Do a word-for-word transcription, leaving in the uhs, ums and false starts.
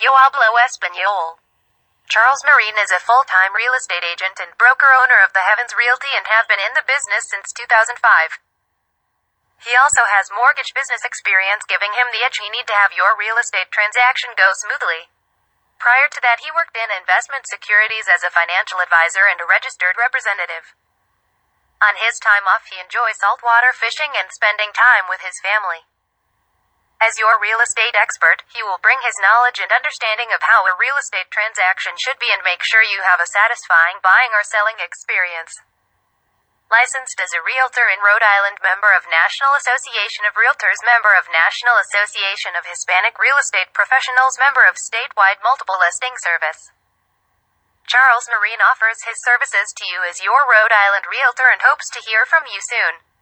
Yo hablo español. Charles Marine is a full-time real estate agent and broker-owner of the Heavens Realty and have been in the business since two thousand five. He also has mortgage business experience, giving him the edge you need to have your real estate transaction go smoothly. Prior to that, he worked in investment securities as a financial advisor and a registered representative. On his time off, he enjoys saltwater fishing and spending time with his family. As your real estate expert, he will bring his knowledge and understanding of how a real estate transaction should be and make sure you have a satisfying buying or selling experience. Licensed as a realtor in Rhode Island, member of National Association of Realtors, member of National Association of Hispanic Real Estate Professionals, member of statewide multiple listing service. Charles Marine offers his services to you as your Rhode Island realtor and hopes to hear from you soon.